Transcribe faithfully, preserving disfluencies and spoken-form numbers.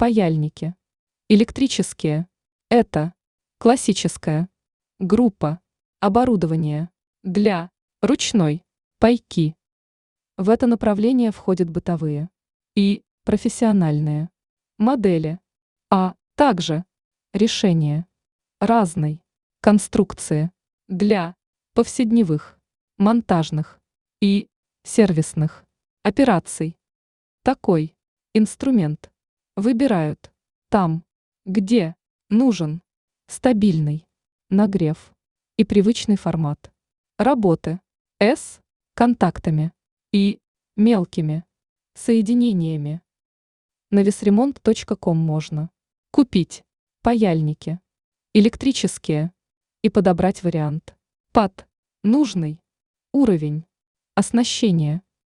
Паяльники. Электрические. Это классическая. Группа. Оборудование. Для ручной пайки. В это направление входят бытовые и профессиональные модели, а также решения разной конструкции для повседневых, монтажных и сервисных операций. Такой инструмент выбирают там, где нужен стабильный нагрев и привычный формат работы с контактами и мелкими соединениями. На весремонт точка ком можно купить паяльники электрические и подобрать вариант под нужный уровень оснащения.